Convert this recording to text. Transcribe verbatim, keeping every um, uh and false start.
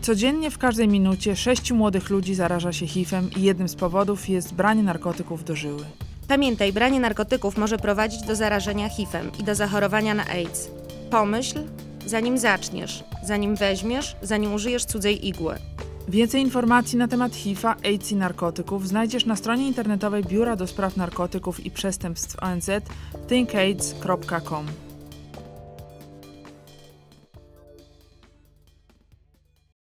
Codziennie w każdej minucie sześciu młodych ludzi zaraża się H I V-em i jednym z powodów jest branie narkotyków do żyły. Pamiętaj, branie narkotyków może prowadzić do zarażenia H I V-em i do zachorowania na AIDS. Pomyśl, zanim zaczniesz, zanim weźmiesz, zanim użyjesz cudzej igły. Więcej informacji na temat H I V-a, AIDS i narkotyków znajdziesz na stronie internetowej Biura do Spraw Narkotyków i Przestępstw O N Z think aids kropka com.